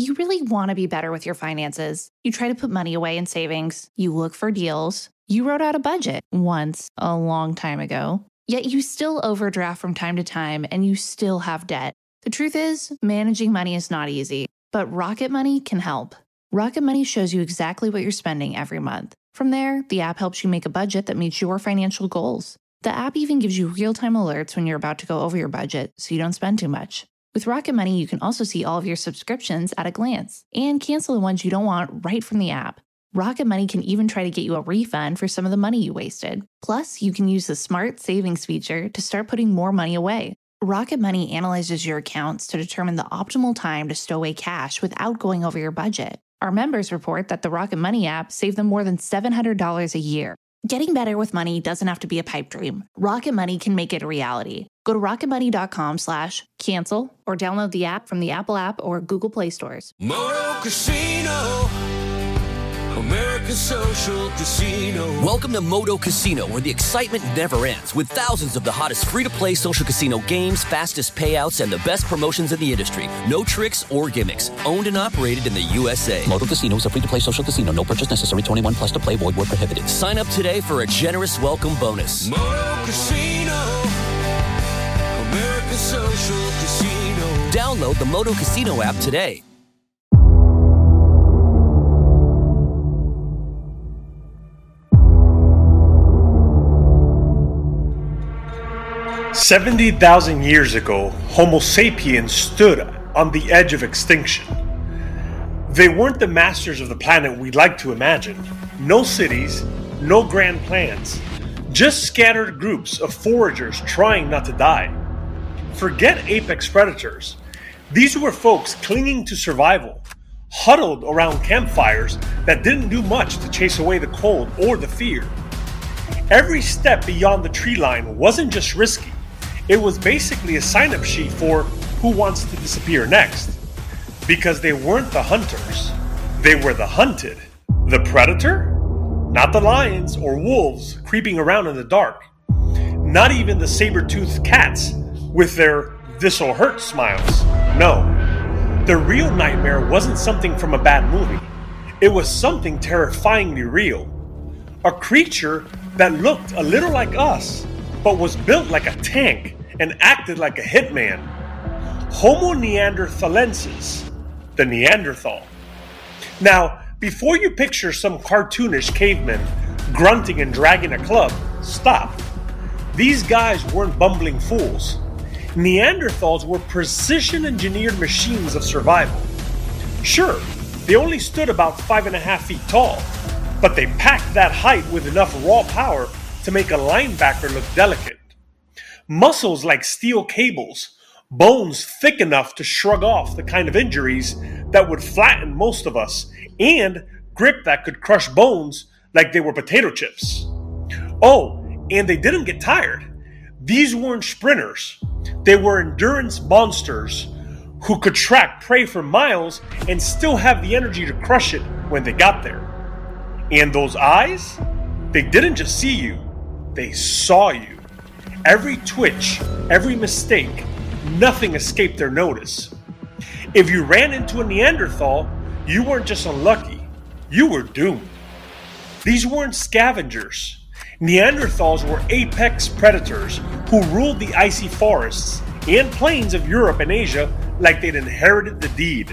You really want to be better with your finances. You try to put money away in savings. You look for deals. You wrote out a budget once, a long time ago. Yet you still overdraft from time to time and you still have debt. The truth is, managing money is not easy, but Rocket Money can help. Rocket Money shows you exactly what you're spending every month. From there, the app helps you make a budget that meets your financial goals. The app even gives you real-time alerts when you're about to go over your budget so you don't spend too much. With Rocket Money, you can also see all of your subscriptions at a glance and cancel the ones you don't want right from the app. Rocket Money can even try to get you a refund for some of the money you wasted. Plus, you can use the Smart Savings feature to start putting more money away. Rocket Money analyzes your accounts to determine the optimal time to stow away cash without going over your budget. Our members report that the Rocket Money app saved them more than $700 a year. Getting better with money doesn't have to be a pipe dream. Rocket Money can make it a reality. Go to rocketmoney.com/cancel or download the app from the Apple app or Google Play stores. Moto Casino, American Social Casino. Welcome to Moto Casino, where the excitement never ends, with thousands of the hottest free-to-play social casino games, fastest payouts, and the best promotions in the industry. No tricks or gimmicks. Owned and operated in the USA. Moto Casino is a free-to-play social casino. No purchase necessary. 21 plus to play. Void where prohibited. Sign up today for a generous welcome bonus. Moto Casino, American Social Casino. Download the Moto Casino app today. "70,000 years ago, Homo sapiens stood on the edge of extinction. They weren't the masters of the planet we'd like to imagine. No cities, no grand plans, just scattered groups of foragers trying not to die. Forget apex predators. These were folks clinging to survival, huddled around campfires that didn't do much to chase away the cold or the fear. Every step beyond the tree line wasn't just risky. It was basically a sign-up sheet for who wants to disappear next. Because they weren't the hunters. They were the hunted. The predator? Not the lions or wolves creeping around in the dark. Not even the saber-toothed cats with their "this'll hurt" smiles. No. The real nightmare wasn't something from a bad movie. It was something terrifyingly real. A creature that looked a little like us, but was built like a tank and acted like a hitman. Homo neanderthalensis, the Neanderthal. Now, before you picture some cartoonish caveman grunting and dragging a club, stop. These guys weren't bumbling fools. Neanderthals were precision-engineered machines of survival. Sure, they only stood about 5.5 feet tall, but they packed that height with enough raw power to make a linebacker look delicate. Muscles like steel cables, bones thick enough to shrug off the kind of injuries that would flatten most of us, and grip that could crush bones like they were potato chips. Oh, and they didn't get tired. These weren't sprinters. They were endurance monsters who could track prey for miles and still have the energy to crush it when they got there. And those eyes? They didn't just see you, they saw you. Every twitch, every mistake, nothing escaped their notice. If you ran into a Neanderthal, you weren't just unlucky, you were doomed. These weren't scavengers. Neanderthals were apex predators who ruled the icy forests and plains of Europe and Asia like they'd inherited the deed.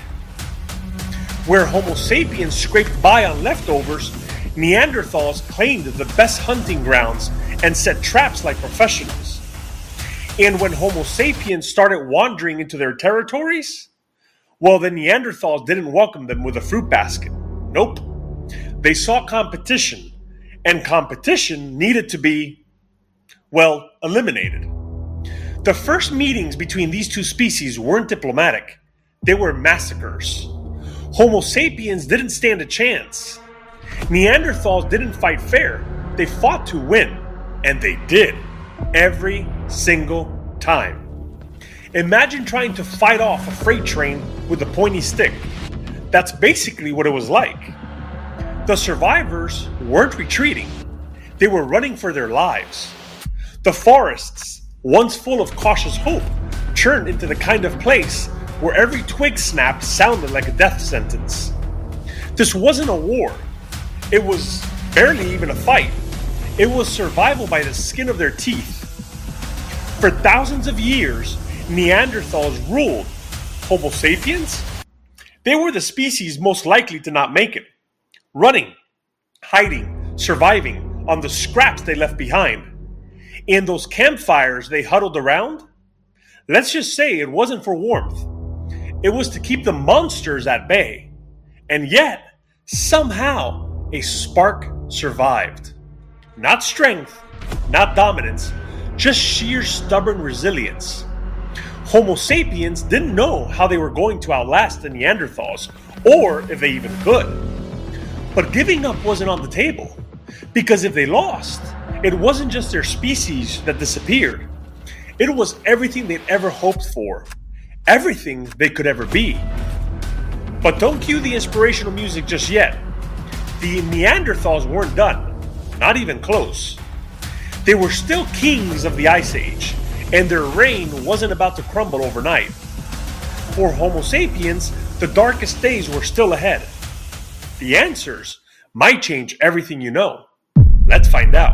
Where Homo sapiens scraped by on leftovers, Neanderthals claimed the best hunting grounds and set traps like professionals. And when Homo sapiens started wandering into their territories, well, the Neanderthals didn't welcome them with a fruit basket. Nope. They saw competition, and competition needed to be, well, eliminated. The first meetings between these two species weren't diplomatic. They were massacres. Homo sapiens didn't stand a chance. Neanderthals didn't fight fair. They fought to win. And they did. Every single time. Imagine trying to fight off a freight train with a pointy stick. That's basically what it was like. The survivors weren't retreating. They were running for their lives. The forests, once full of cautious hope, turned into the kind of place where every twig snap sounded like a death sentence. This wasn't a war. It was barely even a fight. It was survival by the skin of their teeth. For thousands of years, Neanderthals ruled. Homo sapiens? They were the species most likely to not make it. Running, hiding, surviving on the scraps they left behind. In those campfires they huddled around, let's just say it wasn't for warmth. It was to keep the monsters at bay. And yet, somehow, a spark survived. Not strength, not dominance, just sheer stubborn resilience. Homo sapiens didn't know how they were going to outlast the Neanderthals, or if they even could. But giving up wasn't on the table, because if they lost, it wasn't just their species that disappeared. It was everything they'd ever hoped for, everything they could ever be. But don't cue the inspirational music just yet. The Neanderthals weren't done, not even close. They were still kings of the Ice Age, and their reign wasn't about to crumble overnight. For Homo sapiens, the darkest days were still ahead. The answers might change everything you know. Let's find out.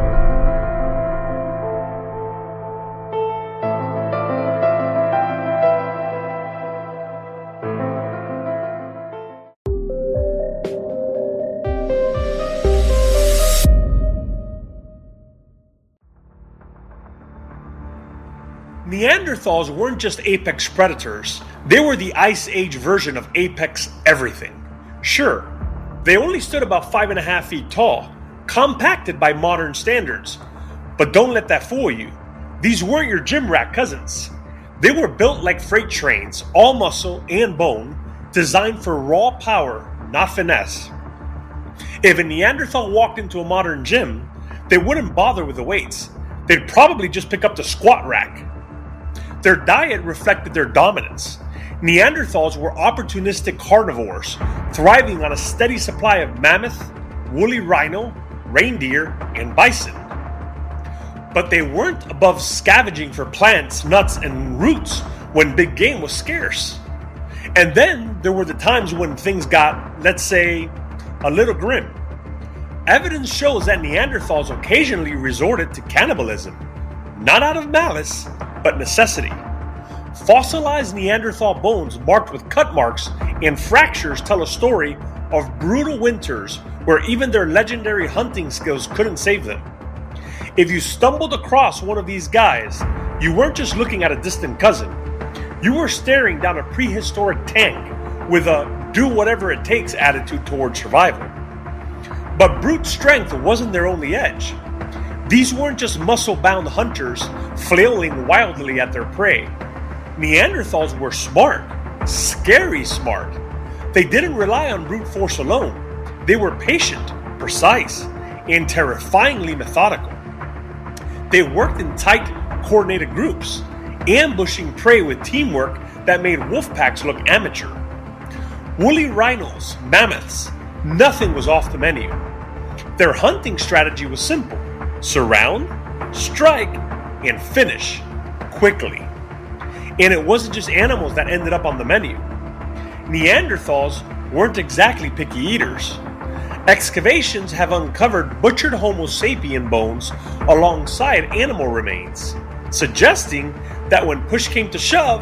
Neanderthals weren't just apex predators, they were the Ice Age version of apex everything. Sure, they only stood about 5.5 feet tall, compacted by modern standards. But don't let that fool you. These weren't your gym rat cousins. They were built like freight trains, all muscle and bone, designed for raw power, not finesse. If a Neanderthal walked into a modern gym, they wouldn't bother with the weights. They'd probably just pick up the squat rack. Their diet reflected their dominance. Neanderthals were opportunistic carnivores, thriving on a steady supply of mammoth, woolly rhino, reindeer, and bison. But they weren't above scavenging for plants, nuts, and roots when big game was scarce. And then there were the times when things got, let's say, a little grim. Evidence shows that Neanderthals occasionally resorted to cannibalism, not out of malice, but necessity. Fossilized Neanderthal bones marked with cut marks and fractures tell a story of brutal winters where even their legendary hunting skills couldn't save them. If you stumbled across one of these guys, you weren't just looking at a distant cousin. You were staring down a prehistoric tank with a do-whatever-it-takes attitude toward survival. But brute strength wasn't their only edge. These weren't just muscle-bound hunters flailing wildly at their prey. Neanderthals were smart, scary smart. They didn't rely on brute force alone. They were patient, precise, and terrifyingly methodical. They worked in tight, coordinated groups, ambushing prey with teamwork that made wolf packs look amateur. Woolly rhinos, mammoths, nothing was off the menu. Their hunting strategy was simple: surround, strike, and finish quickly. And it wasn't just animals that ended up on the menu. Neanderthals weren't exactly picky eaters. Excavations have uncovered butchered Homo sapien bones alongside animal remains, suggesting that when push came to shove,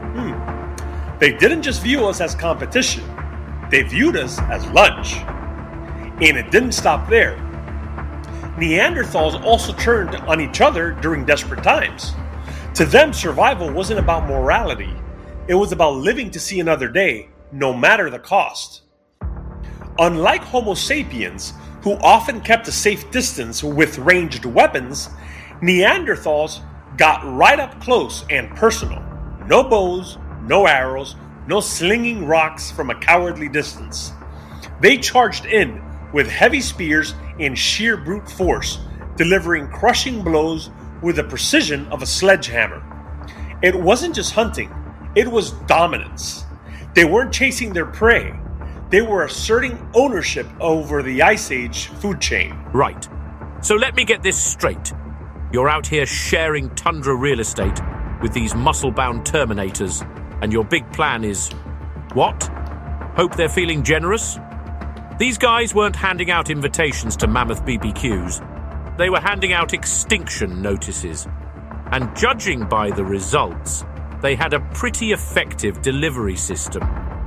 they didn't just view us as competition, they viewed us as lunch. And it didn't stop there. Neanderthals also turned on each other during desperate times. To them, survival wasn't about morality. It was about living to see another day, no matter the cost. Unlike Homo sapiens, who often kept a safe distance with ranged weapons, Neanderthals got right up close and personal. No bows, no arrows, no slinging rocks from a cowardly distance. They charged in with heavy spears and sheer brute force, delivering crushing blows with the precision of a sledgehammer. It wasn't just hunting, it was dominance. They weren't chasing their prey, they were asserting ownership over the Ice Age food chain. Right. So let me get this straight. You're out here sharing tundra real estate with these muscle-bound Terminators And your big plan is what? Hope they're feeling generous? These guys weren't handing out invitations to mammoth BBQs. They were handing out extinction notices. And judging by the results, they had a pretty effective delivery system.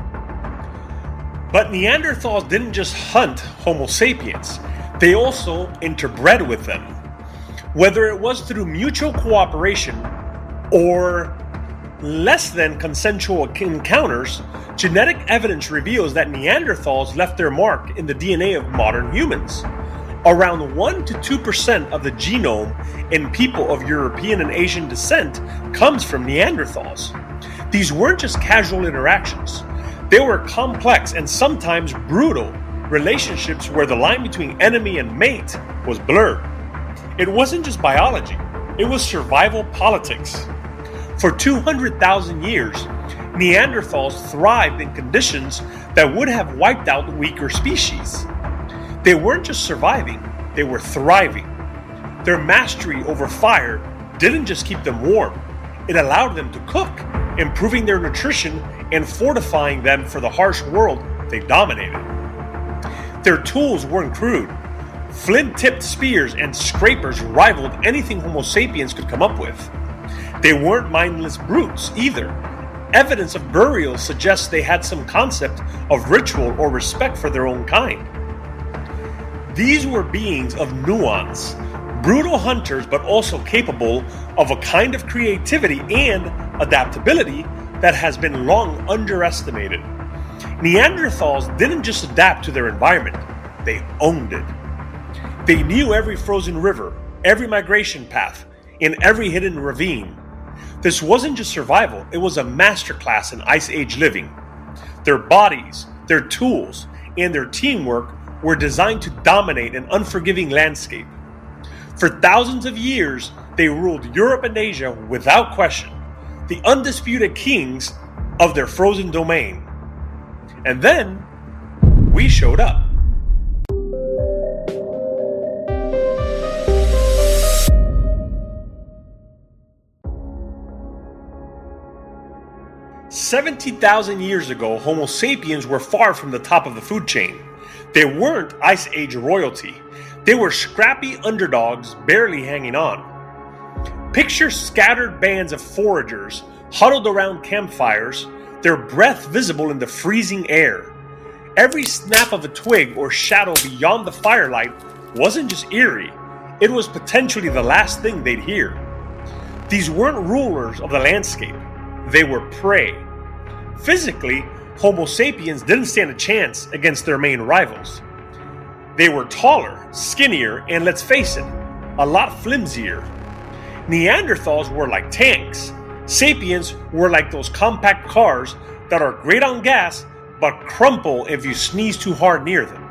But Neanderthals didn't just hunt Homo sapiens. They also interbred with them. Whether it was through mutual cooperation or less than consensual encounters, genetic evidence reveals that Neanderthals left their mark in the DNA of modern humans. Around 1 to 2% of the genome in people of European and Asian descent comes from Neanderthals. These weren't just casual interactions. They were complex and sometimes brutal relationships where the line between enemy and mate was blurred. It wasn't just biology, it was survival politics. For 200,000 years, Neanderthals thrived in conditions that would have wiped out weaker species. They weren't just surviving, they were thriving. Their mastery over fire didn't just keep them warm, it allowed them to cook, improving their nutrition and fortifying them for the harsh world they dominated. Their tools weren't crude. Flint-tipped spears and scrapers rivaled anything Homo sapiens could come up with. They weren't mindless brutes either. Evidence of burials suggests they had some concept of ritual or respect for their own kind. These were beings of nuance, brutal hunters but also capable of a kind of creativity and adaptability that has been long underestimated. Neanderthals didn't just adapt to their environment, they owned it. They knew every frozen river, every migration path, and every hidden ravine. This wasn't just survival, it was a masterclass in Ice Age living. Their bodies, their tools, and their teamwork were designed to dominate an unforgiving landscape. For thousands of years, they ruled Europe and Asia without question, the undisputed kings of their frozen domain. And then, we showed up. "70,000 years ago, Homo sapiens were far from the top of the food chain. They weren't Ice Age royalty. They were scrappy underdogs barely hanging on. Picture scattered bands of foragers huddled around campfires, their breath visible in the freezing air. Every snap of a twig or shadow beyond the firelight wasn't just eerie, it was potentially the last thing they'd hear. These weren't rulers of the landscape, they were prey. Physically, Homo sapiens didn't stand a chance against their main rivals. They were taller, skinnier, and let's face it, a lot flimsier. Neanderthals were like tanks. Sapiens were like those compact cars that are great on gas but crumple if you sneeze too hard near them.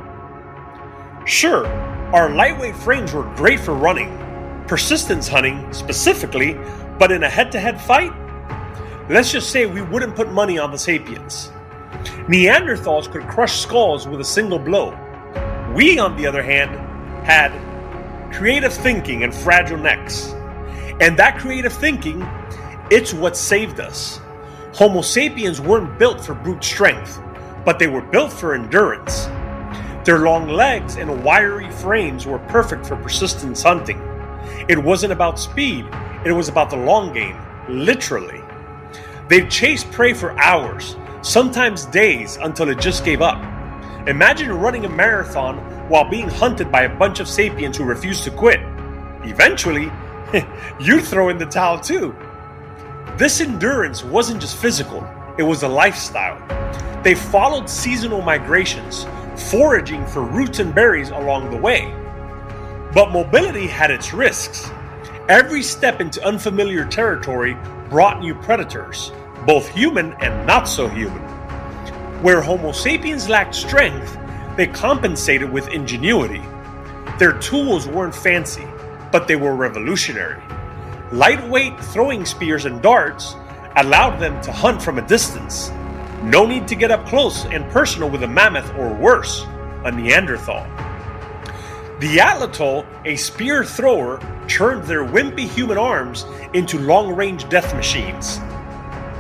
Sure, our lightweight frames were great for running, persistence hunting specifically, but in a head-to-head fight, let's just say we wouldn't put money on the sapiens. Neanderthals could crush skulls with a single blow. We, on the other hand, had creative thinking and fragile necks. And that creative thinking, it's what saved us. Homo sapiens weren't built for brute strength, but they were built for endurance. Their long legs and wiry frames were perfect for persistence hunting. It wasn't about speed, it was about the long game, literally. They'd chase prey for hours, sometimes days, until it just gave up. Imagine running a marathon while being hunted by a bunch of sapiens who refused to quit. Eventually, you'd throw in the towel too. This endurance wasn't just physical, it was a lifestyle. They followed seasonal migrations, foraging for roots and berries along the way. But mobility had its risks. Every step into unfamiliar territory brought new predators, both human and not so human. Where Homo sapiens lacked strength, they compensated with ingenuity. Their tools weren't fancy, but they were revolutionary. Lightweight throwing spears and darts allowed them to hunt from a distance. No need to get up close and personal with a mammoth or worse, a Neanderthal. The Atlatl, a spear thrower, turned their wimpy human arms into long-range death machines.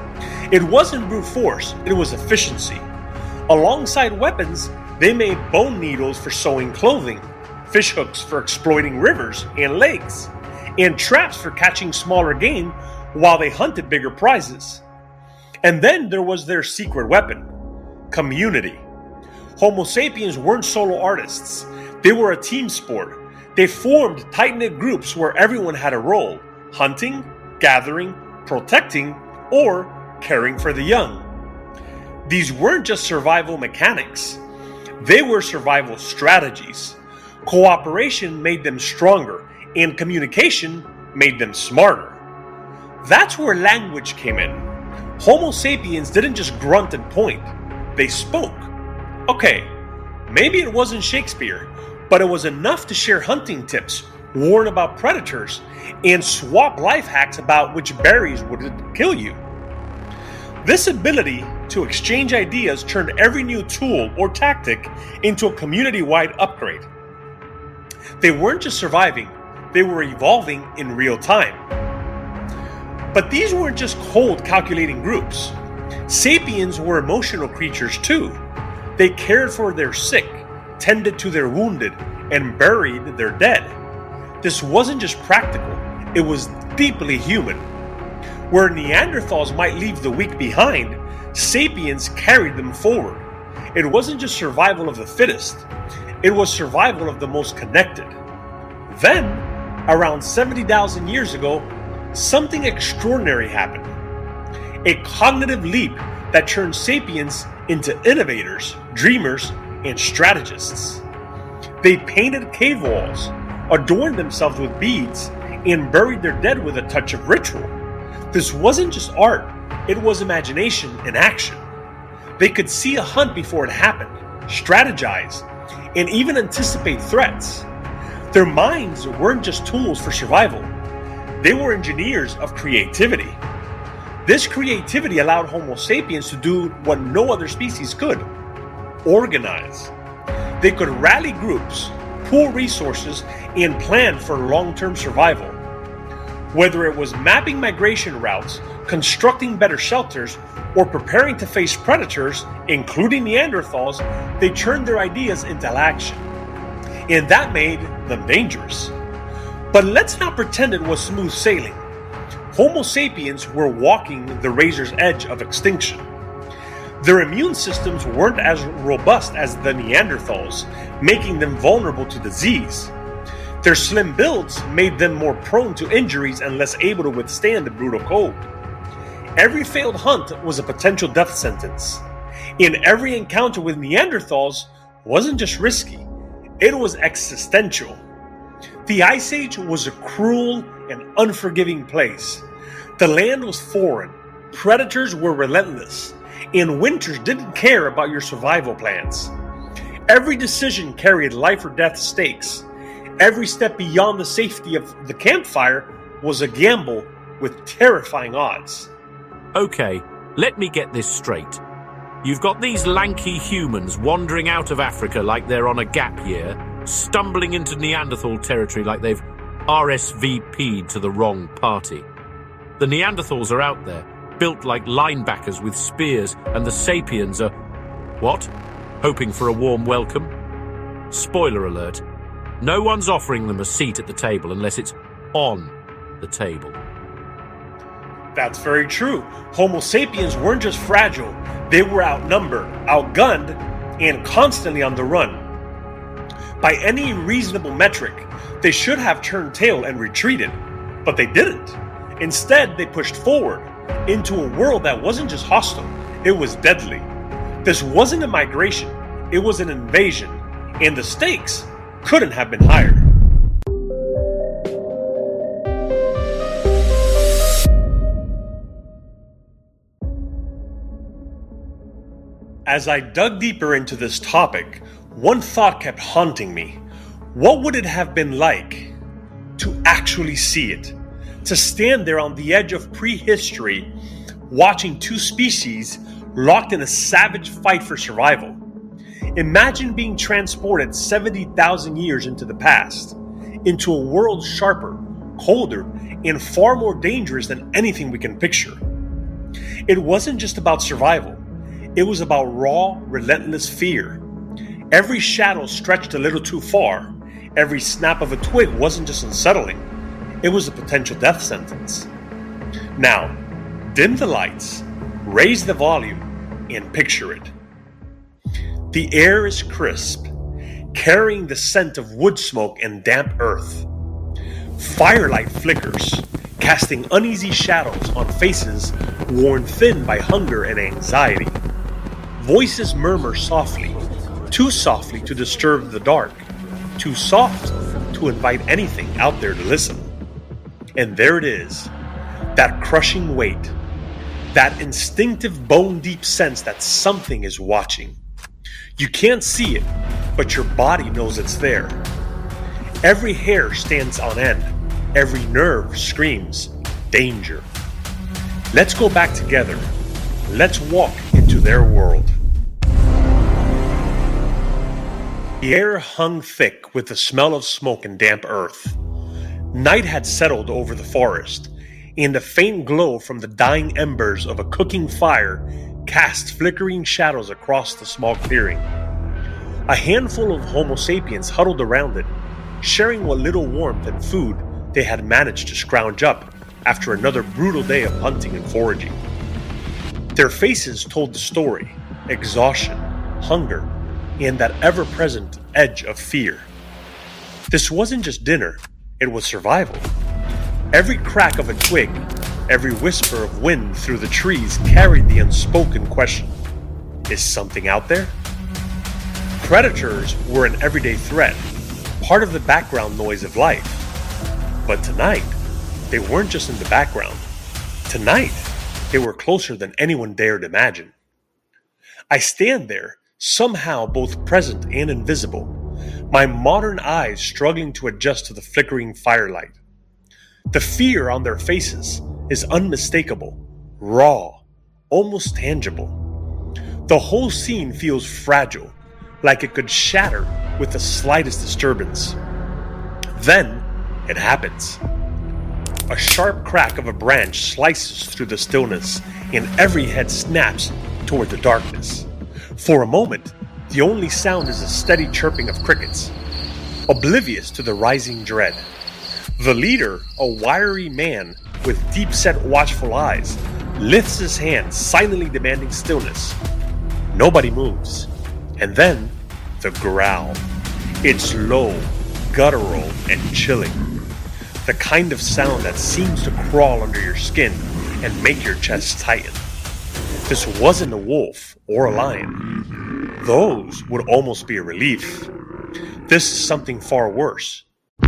It wasn't brute force, it was efficiency. Alongside weapons, they made bone needles for sewing clothing, fish hooks for exploiting rivers and lakes, and traps for catching smaller game while they hunted bigger prizes. And then there was their secret weapon, community. Homo sapiens weren't solo artists. They were a team sport. They formed tight-knit groups where everyone had a role, hunting, gathering, protecting, or caring for the young. These weren't just survival mechanics. They were survival strategies. Cooperation made them stronger, and communication made them smarter. That's where language came in. Homo sapiens didn't just grunt and point. They spoke. Okay, maybe it wasn't Shakespeare, but it was enough to share hunting tips, warn about predators, and swap life hacks about which berries would kill you. This ability to exchange ideas turned every new tool or tactic into a community-wide upgrade. They weren't just surviving, they were evolving in real time. But these weren't just cold, calculating groups. Sapiens were emotional creatures too. They cared for their sick, tended to their wounded, and buried their dead. This wasn't just practical, it was deeply human. Where Neanderthals might leave the weak behind, Sapiens carried them forward. It wasn't just survival of the fittest, it was survival of the most connected. Then, around 70,000 years ago, something extraordinary happened. A cognitive leap that turned sapiens into innovators, dreamers, and strategists. They painted cave walls, adorned themselves with beads, and buried their dead with a touch of ritual. This wasn't just art, it was imagination in action. They could see a hunt before it happened, strategize, and even anticipate threats. Their minds weren't just tools for survival, they were engineers of creativity. This creativity allowed Homo sapiens to do what no other species could: organize. They could rally groups, pool resources, and plan for long-term survival. Whether it was mapping migration routes, constructing better shelters, or preparing to face predators, including Neanderthals, they turned their ideas into action. And that made them dangerous. But let's not pretend it was smooth sailing. Homo sapiens were walking the razor's edge of extinction. Their immune systems weren't as robust as the Neanderthals, making them vulnerable to disease. Their slim builds made them more prone to injuries and less able to withstand the brutal cold. Every failed hunt was a potential death sentence. And every encounter with Neanderthals wasn't just risky, it was existential. The Ice Age was a cruel and unforgiving place. The land was foreign, predators were relentless, and winters didn't care about your survival plans. Every decision carried life or death stakes. Every step beyond the safety of the campfire was a gamble with terrifying odds. Okay, let me get this straight. You've got these lanky humans wandering out of Africa like they're on a gap year, stumbling into Neanderthal territory like they've RSVP'd to the wrong party. The Neanderthals are out there, built like linebackers with spears, and the sapiens are, what? Hoping for a warm welcome? Spoiler alert. No one's offering them a seat at the table unless it's on the table. That's very true. Homo sapiens weren't just fragile, they were outnumbered, outgunned, and constantly on the run. By any reasonable metric, they should have turned tail and retreated, but they didn't. Instead, they pushed forward into a world that wasn't just hostile, it was deadly. This wasn't a migration, it was an invasion, and the stakes couldn't have been higher. As I dug deeper into this topic, one thought kept haunting me. What would it have been like to actually see it? To stand there on the edge of prehistory, watching two species locked in a savage fight for survival. Imagine being transported 70,000 years into the past, into a world sharper, colder, and far more dangerous than anything we can picture. It wasn't just about survival. It was about raw, relentless fear. Every shadow stretched a little too far. Every snap of a twig wasn't just unsettling. It was a potential death sentence. Now, dim the lights, raise the volume, and picture it. The air is crisp, carrying the scent of wood smoke and damp earth. Firelight flickers, casting uneasy shadows on faces worn thin by hunger and anxiety. Voices murmur softly, too softly to disturb the dark, too soft to invite anything out there to listen. And there it is, that crushing weight, that instinctive bone-deep sense that something is watching. You can't see it, but your body knows it's there. Every hair stands on end. Every nerve screams, danger. Let's go back together. Let's walk into their world. The air hung thick with the smell of smoke and damp earth. Night had settled over the forest, and a faint glow from the dying embers of a cooking fire cast flickering shadows across the small clearing. A handful of Homo sapiens huddled around it, sharing what little warmth and food they had managed to scrounge up after another brutal day of hunting and foraging. Their faces told the story: exhaustion, hunger, and that ever-present edge of fear. This wasn't just dinner, it was survival. Every crack of a twig, every whisper of wind through the trees carried the unspoken question: is something out there? Predators were an everyday threat, part of the background noise of life. But tonight, they weren't just in the background. Tonight, they were closer than anyone dared imagine. I stand there, somehow both present and invisible, my modern eyes struggling to adjust to the flickering firelight. The fear on their faces is unmistakable, raw, almost tangible. The whole scene feels fragile, like it could shatter with the slightest disturbance. Then, it happens. A sharp crack of a branch slices through the stillness, and every head snaps toward the darkness. For a moment, the only sound is a steady chirping of crickets, oblivious to the rising dread. The leader, a wiry man with deep-set watchful eyes, lifts his hand, silently demanding stillness. Nobody moves. And then, the growl. It's low, guttural, and chilling. The kind of sound that seems to crawl under your skin and make your chest tighten. This wasn't a wolf or a lion. Those would almost be a relief. This is something far worse.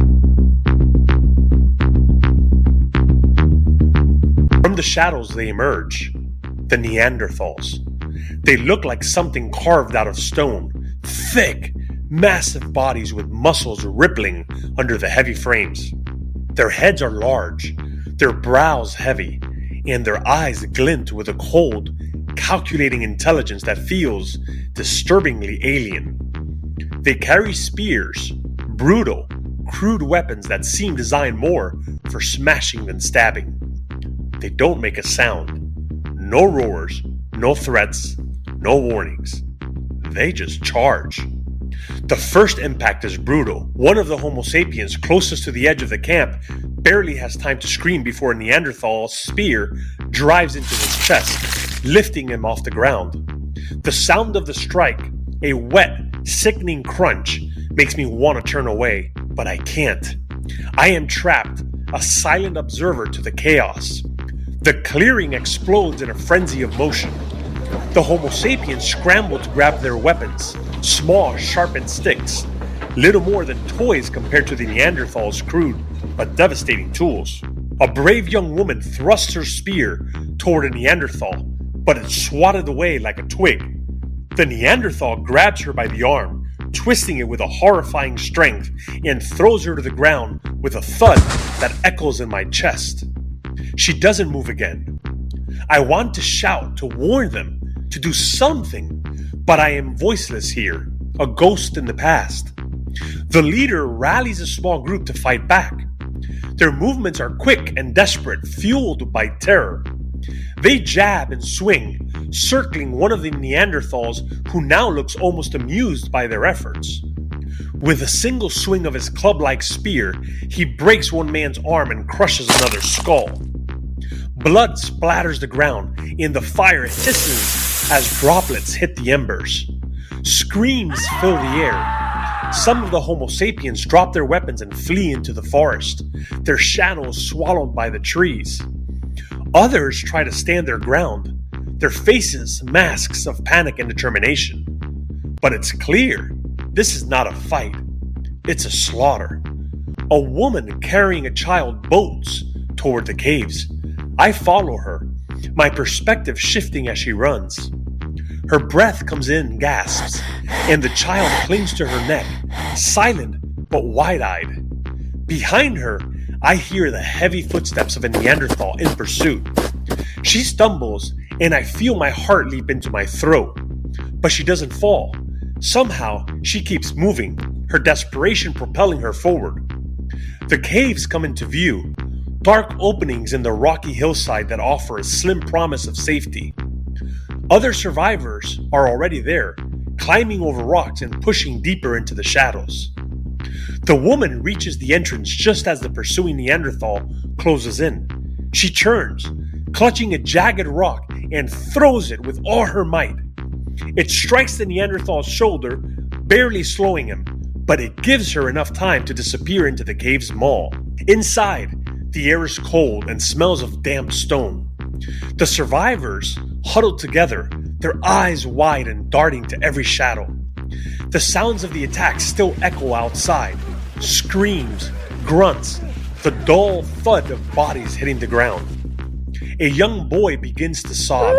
From the shadows they emerge, the Neanderthals. They look like something carved out of stone, thick, massive bodies with muscles rippling under the heavy frames. Their heads are large, their brows heavy, and their eyes glint with a cold, calculating intelligence that feels disturbingly alien. They carry spears, brutal, crude weapons that seem designed more for smashing than stabbing. They don't make a sound. No roars, no threats, no warnings. They just charge. The first impact is brutal. One of the Homo sapiens closest to the edge of the camp barely has time to scream before a Neanderthal spear drives into his chest, lifting him off the ground. The sound of the strike, a wet, sickening crunch, makes me want to turn away, but I can't. I am trapped, a silent observer to the chaos. The clearing explodes in a frenzy of motion. The Homo sapiens scramble to grab their weapons, small, sharpened sticks, little more than toys compared to the Neanderthals' crude but devastating tools. A brave young woman thrusts her spear toward a Neanderthal, but it's swatted away like a twig. The Neanderthal grabs her by the arm, twisting it with a horrifying strength, and throws her to the ground with a thud that echoes in my chest. She doesn't move again. I want to shout, to warn them, to do something, but I am voiceless here, a ghost in the past. The leader rallies a small group to fight back. Their movements are quick and desperate, fueled by terror. They jab and swing, circling one of the Neanderthals who now looks almost amused by their efforts. With a single swing of his club-like spear, he breaks one man's arm and crushes another's skull. Blood splatters the ground, and the fire hisses as droplets hit the embers. Screams fill the air. Some of the Homo sapiens drop their weapons and flee into the forest, their shadows swallowed by the trees. Others try to stand their ground, their faces masks of panic and determination. But it's clear, this is not a fight. It's a slaughter. A woman carrying a child bolts toward the caves. I follow her, my perspective shifting as she runs. Her breath comes in gasps, and the child clings to her neck, silent but wide-eyed. Behind her, I hear the heavy footsteps of a Neanderthal in pursuit. She stumbles, and I feel my heart leap into my throat. But she doesn't fall. Somehow, she keeps moving, her desperation propelling her forward. The caves come into view, dark openings in the rocky hillside that offer a slim promise of safety. Other survivors are already there, climbing over rocks and pushing deeper into the shadows. The woman reaches the entrance just as the pursuing Neanderthal closes in. She turns, clutching a jagged rock, and throws it with all her might. It strikes the Neanderthal's shoulder, barely slowing him, but it gives her enough time to disappear into the cave's maw. Inside, the air is cold and smells of damp stone. The survivors huddled together, their eyes wide and darting to every shadow. The sounds of the attack still echo outside. Screams, grunts, the dull thud of bodies hitting the ground. A young boy begins to sob,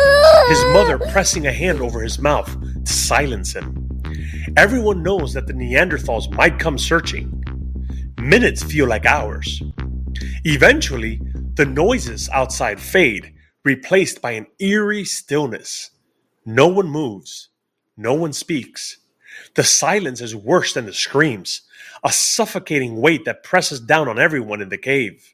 his mother pressing a hand over his mouth to silence him. Everyone knows that the Neanderthals might come searching. Minutes feel like hours. Eventually, the noises outside fade, replaced by an eerie stillness. No one moves. No one speaks. The silence is worse than the screams, a suffocating weight that presses down on everyone in the cave.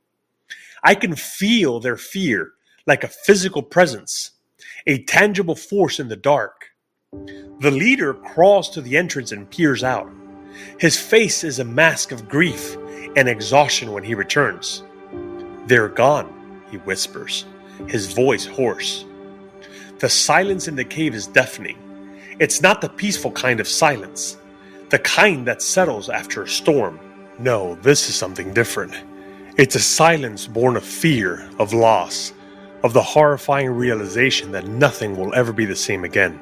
I can feel their fear, like a physical presence, a tangible force in the dark. The leader crawls to the entrance and peers out. His face is a mask of grief and exhaustion when he returns. "They're gone," he whispers, his voice hoarse. The silence in the cave is deafening. It's not the peaceful kind of silence, the kind that settles after a storm. No, this is something different. It's a silence born of fear, of loss, of the horrifying realization that nothing will ever be the same again.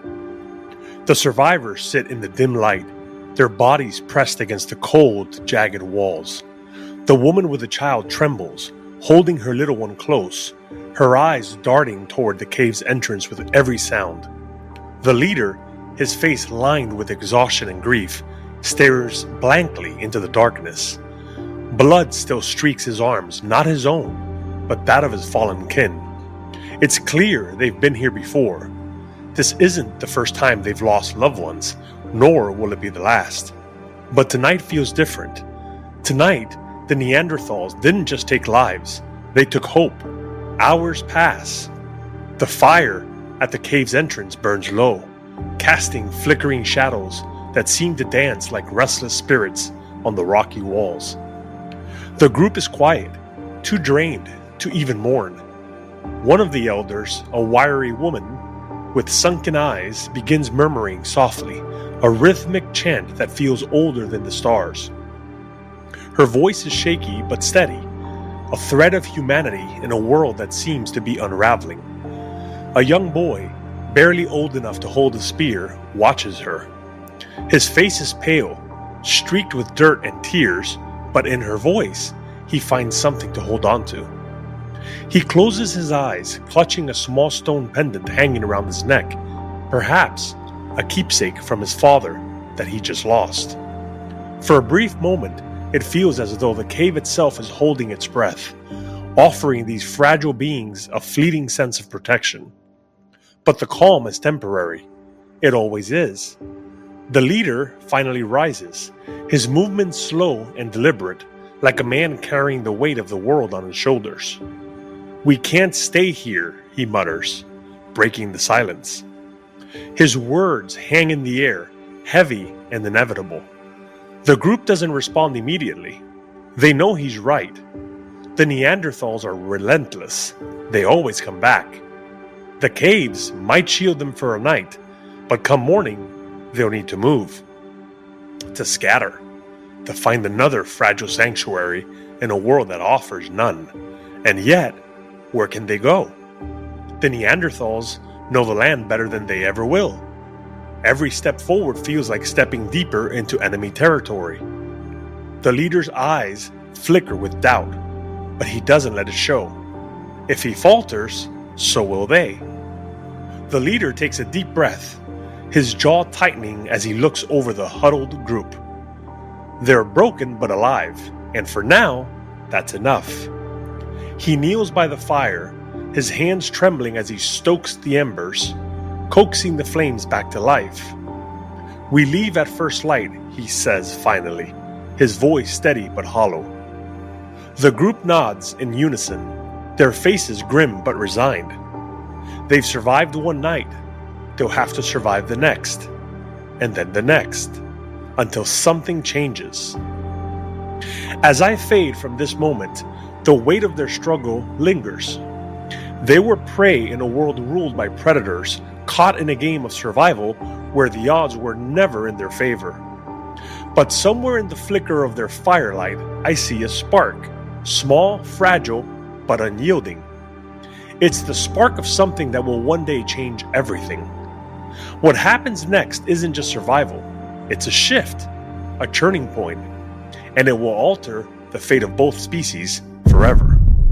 The survivors sit in the dim light, their bodies pressed against the cold, jagged walls. The woman with the child trembles, holding her little one close, her eyes darting toward the cave's entrance with every sound. The leader, his face lined with exhaustion and grief, stares blankly into the darkness. Blood still streaks his arms, not his own, but that of his fallen kin. It's clear they've been here before. This isn't the first time they've lost loved ones, nor will it be the last. But tonight feels different. Tonight, the Neanderthals didn't just take lives, they took hope. Hours pass. The fire at the cave's entrance burns low, casting flickering shadows that seem to dance like restless spirits on the rocky walls. The group is quiet, too drained to even mourn. One of the elders, a wiry woman with sunken eyes, begins murmuring softly, a rhythmic chant that feels older than the stars. Her voice is shaky but steady, a thread of humanity in a world that seems to be unraveling. A young boy, barely old enough to hold a spear, watches her. His face is pale, streaked with dirt and tears, but in her voice, he finds something to hold on to. He closes his eyes, clutching a small stone pendant hanging around his neck, perhaps a keepsake from his father that he just lost. For a brief moment, it feels as though the cave itself is holding its breath, offering these fragile beings a fleeting sense of protection. But the calm is temporary. It always is. The leader finally rises, his movements slow and deliberate, like a man carrying the weight of the world on his shoulders. "We can't stay here," he mutters, breaking the silence. His words hang in the air, heavy and inevitable. The group doesn't respond immediately. They know he's right. The Neanderthals are relentless. They always come back. The caves might shield them for a night, but come morning, they'll need to move, to scatter, to find another fragile sanctuary in a world that offers none. And yet, where can they go? The Neanderthals know the land better than they ever will. Every step forward feels like stepping deeper into enemy territory. The leader's eyes flicker with doubt, but he doesn't let it show. If he falters, so will they. The leader takes a deep breath, his jaw tightening as he looks over the huddled group. They're broken but alive, and for now, that's enough. He kneels by the fire, his hands trembling as he stokes the embers, coaxing the flames back to life. "We leave at first light," he says finally, his voice steady but hollow. The group nods in unison, their faces grim but resigned. They've survived one night. They'll have to survive the next, and then the next, until something changes. As I fade from this moment, the weight of their struggle lingers. They were prey in a world ruled by predators, caught in a game of survival where the odds were never in their favor. But somewhere in the flicker of their firelight, I see a spark, small, fragile, but unyielding. It's the spark of something that will one day change everything. What happens next isn't just survival, it's a shift, a turning point, and it will alter the fate of both species forever.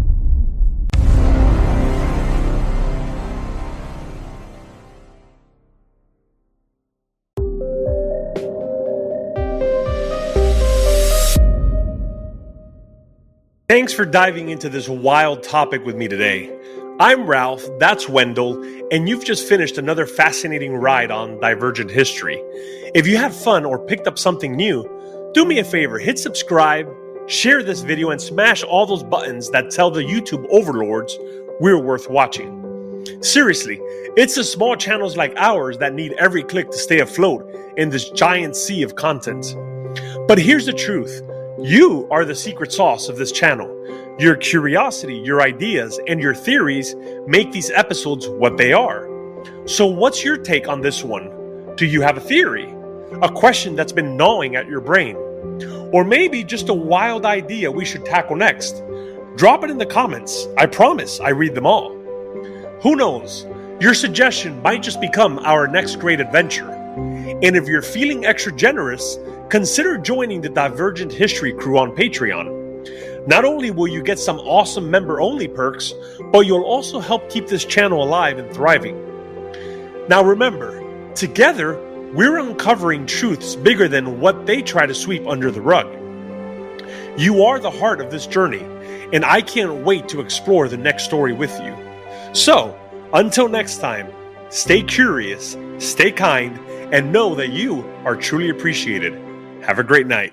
Thanks for diving into this wild topic with me today. I'm Ralph, that's Wendell, and you've just finished another fascinating ride on Divergent History. If you had fun or picked up something new, do me a favor, hit subscribe, share this video, and smash all those buttons that tell the YouTube overlords we're worth watching. Seriously, it's the small channels like ours that need every click to stay afloat in this giant sea of content. But here's the truth. You are the secret sauce of this channel. Your curiosity, your ideas, and your theories make these episodes what they are. So what's your take on this one? Do you have a theory? A question that's been gnawing at your brain? Or maybe just a wild idea we should tackle next? Drop it in the comments. I promise I read them all. Who knows? Your suggestion might just become our next great adventure. And if you're feeling extra generous, consider joining the Divergent History crew on Patreon. Not only will you get some awesome member-only perks, but you'll also help keep this channel alive and thriving. Now remember, together, we're uncovering truths bigger than what they try to sweep under the rug. You are the heart of this journey, and I can't wait to explore the next story with you. So, until next time, stay curious, stay kind, and know that you are truly appreciated. Have a great night.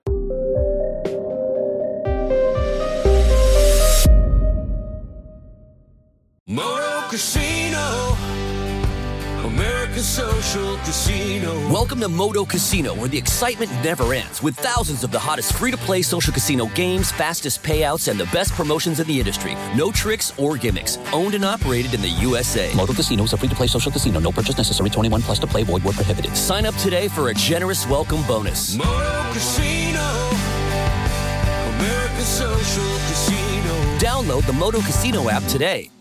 Moto Casino, American Social Casino. Welcome to Moto Casino, where the excitement never ends, with thousands of the hottest free-to-play social casino games, fastest payouts, and the best promotions in the industry. No tricks or gimmicks. Owned and operated in the USA. Moto Casino is a free-to-play social casino. No purchase necessary. 21 plus to play. Void where prohibited. Sign up today for a generous welcome bonus. Moto Casino, American Social Casino. Download the Moto Casino app today.